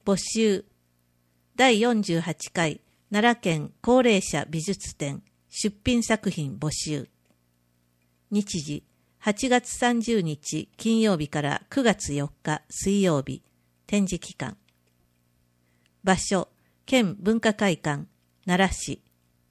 募集。第48回奈良県高齢者美術展出品作品募集。日時8月30日金曜日から9月4日水曜日、展示期間。場所、県文化会館、奈良市。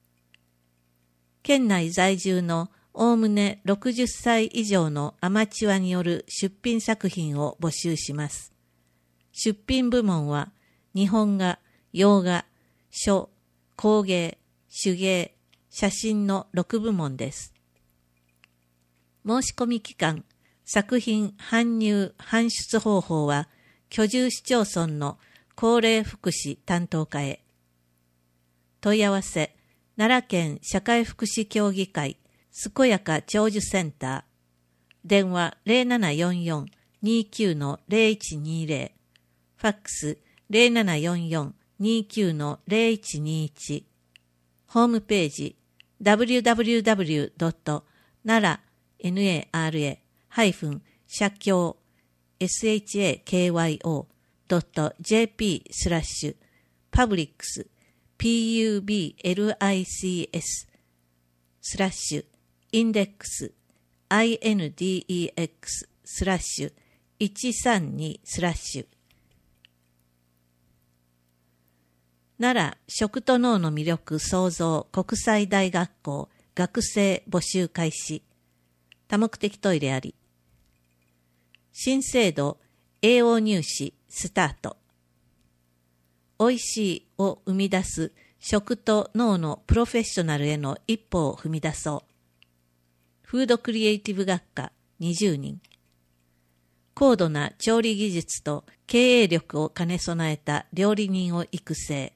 県内在住のおおむね60歳以上のアマチュアによる出品作品を募集します。出品部門は、日本画、洋画、書、工芸、手芸、写真の6部門です。申し込み期間、作品搬入・搬出方法は、居住市町村の高齢福祉担当課へ。問い合わせ、奈良県社会福祉協議会健やか長寿センター。電話0744-29-0120。ファックス0744-29-0121。ホームページ www.nara-publics.jp/publics/index/132/ 奈良食と農の魅力創造国際大学校学生募集開始。多目的トイレあり。新制度栄養入試スタート。おいしいを生み出す食と農のプロフェッショナルへの一歩を踏み出そう。フードクリエイティブ学科20人。高度な調理技術と経営力を兼ね備えた料理人を育成。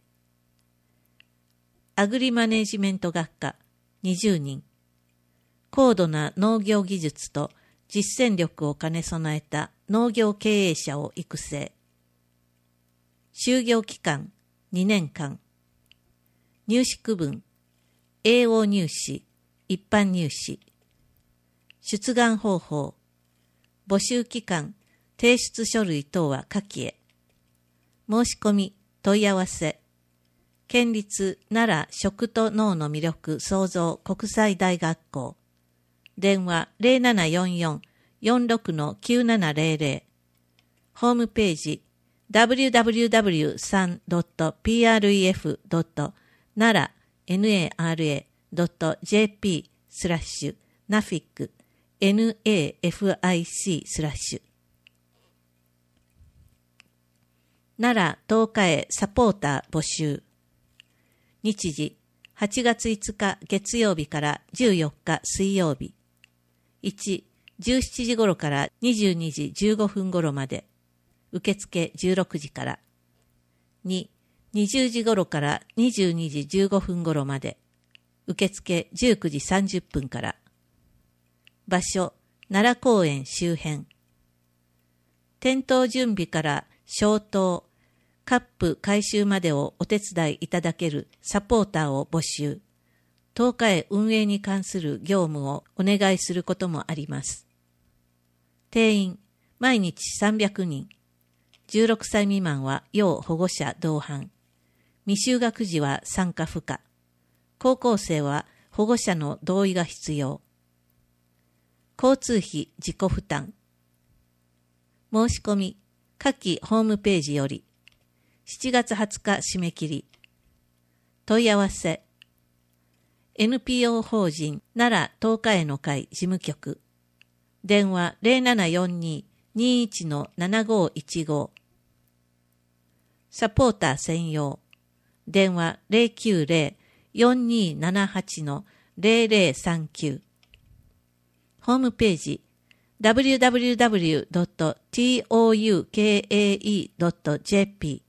アグリマネジメント学科20人。高度な農業技術と実践力を兼ね備えた農業経営者を育成。就業期間2年間。入試区分、栄養入試、一般入試。出願方法、募集期間、提出書類等は下記へ。申し込み、問い合わせ。県立奈良食と農の魅力創造国際大学校。電話0744-46-9700。ホームページ www.nara.jp/nafic/nafic/ 奈良東華会サポーター募集。日時8月5日月曜日から14日水曜日。1、17時頃から22時15分頃まで。受付16時から。2、20時頃から22時15分頃まで。受付19時30分から。場所、奈良公園周辺。点灯準備から消灯、カップ回収までをお手伝いいただけるサポーターを募集。東華会運営に関する業務をお願いすることもあります。定員、毎日300人。16歳未満は要保護者同伴。未就学児は参加不可。高校生は保護者の同意が必要。交通費自己負担。申し込み、下記ホームページより。7月20日締め切り。問い合わせ。NPO 法人奈良東華会の会事務局。電話0742-21-7515。サポーター専用。電話090-4278-0039。ホームページ www.toukae.jp。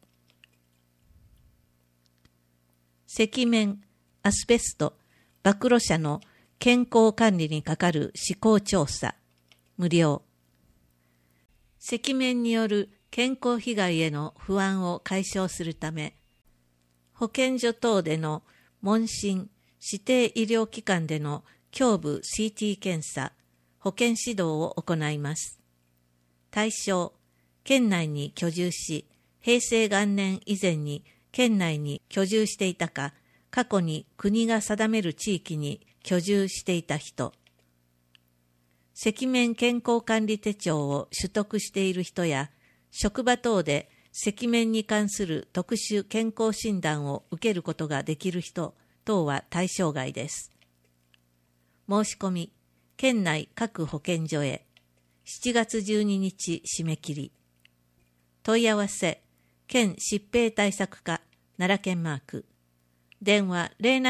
赤面、アスベスト、暴露者の健康管理にかかる試行調査、無料。赤面による健康被害への不安を解消するため、保健所等での問診、指定医療機関での胸部 CT 検査、保健指導を行います。対象、県内に居住し、 平成元年以前に県内に居住していたか、過去に国が定める地域に居住していた人、赤面健康管理手帳を取得している人や、職場等で赤面に関する特殊健康診断を受けることができる人等は対象外です。申し込み、県内各保健所へ、7月12日締め切り。問い合わせ、県疾病対策課、奈良県マーク。電話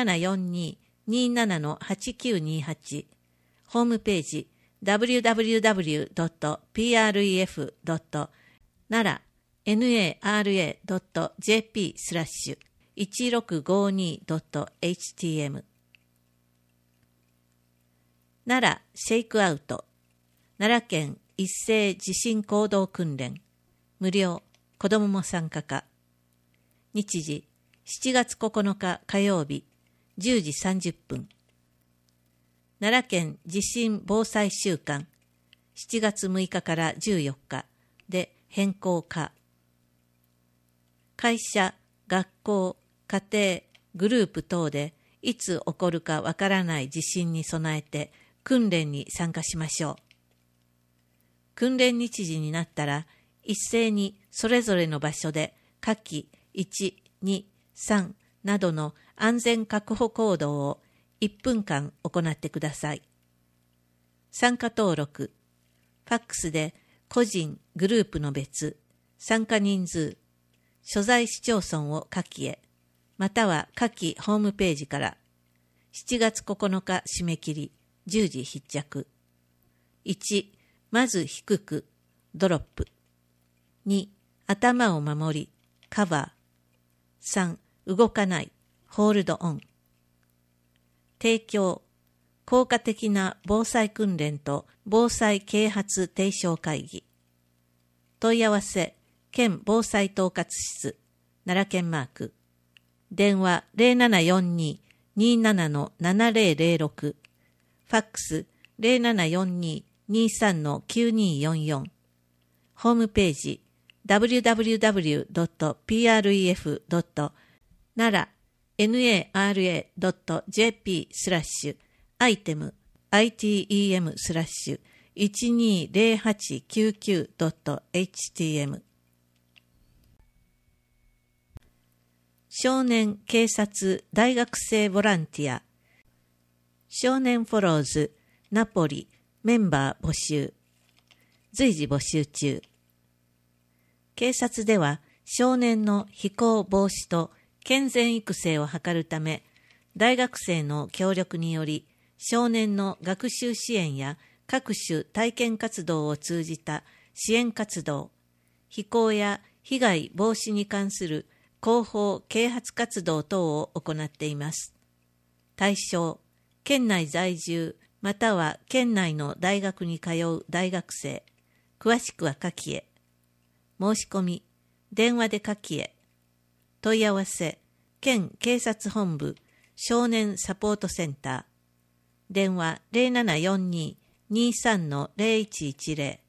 0742-27-8928。ホームページ、www.nara.jp/1652.htm。 奈良シェイクアウト、奈良県一斉地震行動訓練、無料、子どもも参加か。日時、7月9日火曜日、10時30分。奈良県地震防災週間、7月6日から14日で変更か。会社、学校、家庭、グループ等でいつ起こるかわからない地震に備えて訓練に参加しましょう。訓練日時になったら一斉にそれぞれの場所で下記1、2、3などの安全確保行動を1分間行ってください。参加登録、ファックスで個人、グループの別、参加人数、所在市町村を下記へ、または下記ホームページから、7月9日締め切り、10時必着。1、まず低く、ドロップ。2、頭を守り、カバー。3、動かない、ホールドオン。提供、効果的な防災訓練と防災啓発提唱会議。問い合わせ、県防災統括室、奈良県マーク。電話 0742-27-7006。ファックス 0742-23-9244。ホームページ www.nara.jp/item/120899.htm。 少年警察大学生ボランティア、少年フォローズナポリメンバー募集、随時募集中。警察では少年の非行防止と健全育成を図るため、大学生の協力により少年の学習支援や各種体験活動を通じた支援活動、非行や被害防止に関する広報啓発活動等を行っています。対象、県内在住または県内の大学に通う大学生、詳しくは下記へ。申し込み、電話で下記へ。問い合わせ、県警察本部少年サポートセンター。電話 0742-23-0110。